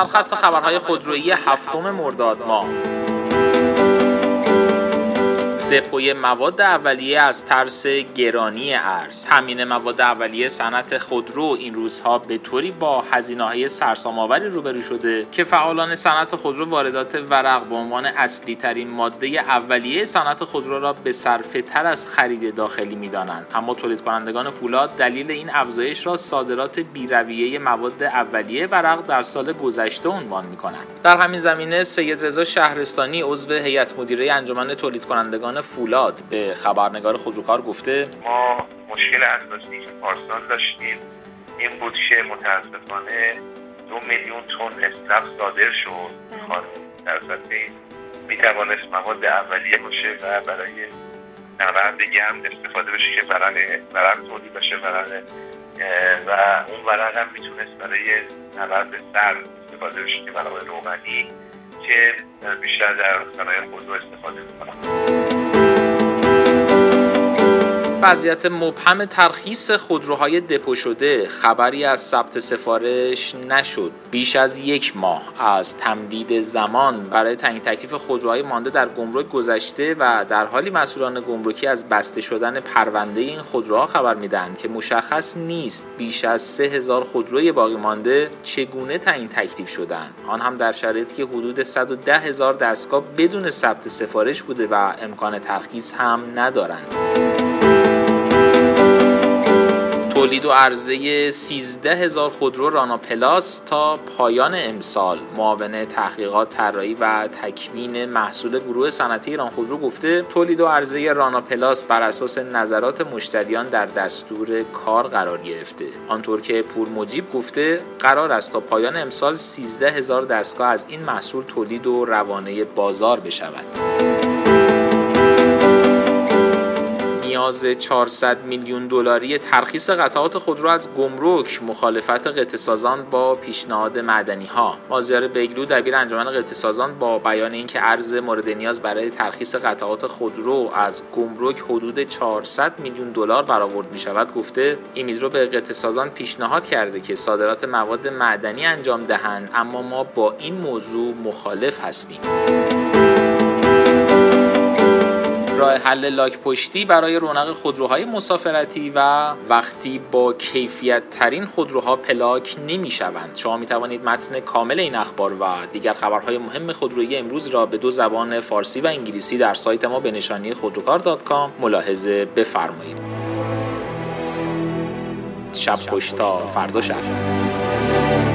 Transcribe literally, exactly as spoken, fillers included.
سرخط خبرهای خودرویی هفتم مرداد ماه. دپوی مواد اولیه از ترس گرانی ارز. تامین مواد اولیه صنعت خودرو این روزها به طوری با هزینه‌های سرسام‌آوری روبرو شده که فعالان صنعت خودرو واردات ورق به عنوان اصلی ترین ماده اولیه صنعت خودرو را به صرفه تر از خرید داخلی می‌دانند. اما تولید کنندگان فولاد دلیل این افزایش را صادرات بی‌رویه مواد اولیه ورق در سال گذشته عنوان می‌کنند. در همین زمینه سید رضا شهرستانی عضو هیئت مدیره انجمن تولید کنندگان فولاد به خبرنگار خودروکار گفته ما مشکل اساسی که پارسال داشتیم این بود که متاسفانه دو میلیون تن اسلف صادر شد در صورتی میتوانست مواد اولیه باشه و برای نوردگی هم استفاده بشه که ورق ورق تولید بشه ورق و اون ورق هم میتونست برای نورد سر استفاده بشه که ورق روغنی که بیشتر در صنایع خودرو استفاده میکنن. وضعیت مبهم ترخیص خودروهای دپو شده خبری از ثبت سفارش نشد. بیش از یک ماه از تمدید زمان برای تعیین تکلیف خودروهای مانده در گمرک گذشته و در حالی مسئولان گمرکی از بسته شدن پرونده این خودروها خبر میدهند که مشخص نیست بیش از سه هزار خودروی باقی مانده چگونه تعیین تکلیف شدند، آن هم در شرایطی که حدود صد و ده هزار دستگاه بدون ثبت سفارش بوده و امکان ترخیص هم ندارند. تولید و عرضه سیزده هزار خودرو رانا پلاس تا پایان امسال. معاون تحقیقات طراحی و تکوین محصول گروه صنعتی ایران خودرو گفته تولید و عرضه رانا پلاس بر اساس نظرات مشتریان در دستور کار قرار گرفته. آنطور که پور مجیب گفته قرار است تا پایان امسال سیزده هزار دستگاه از این محصول تولید و روانه بازار بشود. نیاز چهارصد میلیون دلاری ترخیص قطعات خودرو از گمرک، مخالفت قطعه‌سازان با پیشنهاد معدنی‌ها. مازیار بیگلو دبیر انجمن قطعه‌سازان با بیان اینکه ارز مورد نیاز برای ترخیص قطعات خودرو از گمرک حدود چهارصد میلیون دلار برآورد می‌شود گفته ایمیدرو به قطعه‌سازان پیشنهاد کرده که صادرات مواد معدنی انجام دهند، اما ما با این موضوع مخالف هستیم. راه حل لاک پشتی برای رونق خودروهای مسافرتی و وقتی با کیفیت ترین خودروها پلاک نمی شوند. شما می توانید متن کامل این اخبار و دیگر خبرهای مهم خودرویی امروز را به دو زبان فارسی و انگلیسی در سایت ما به نشانی خودروکار دات کام ملاحظه بفرمایید. شب خوش تا فردا شب.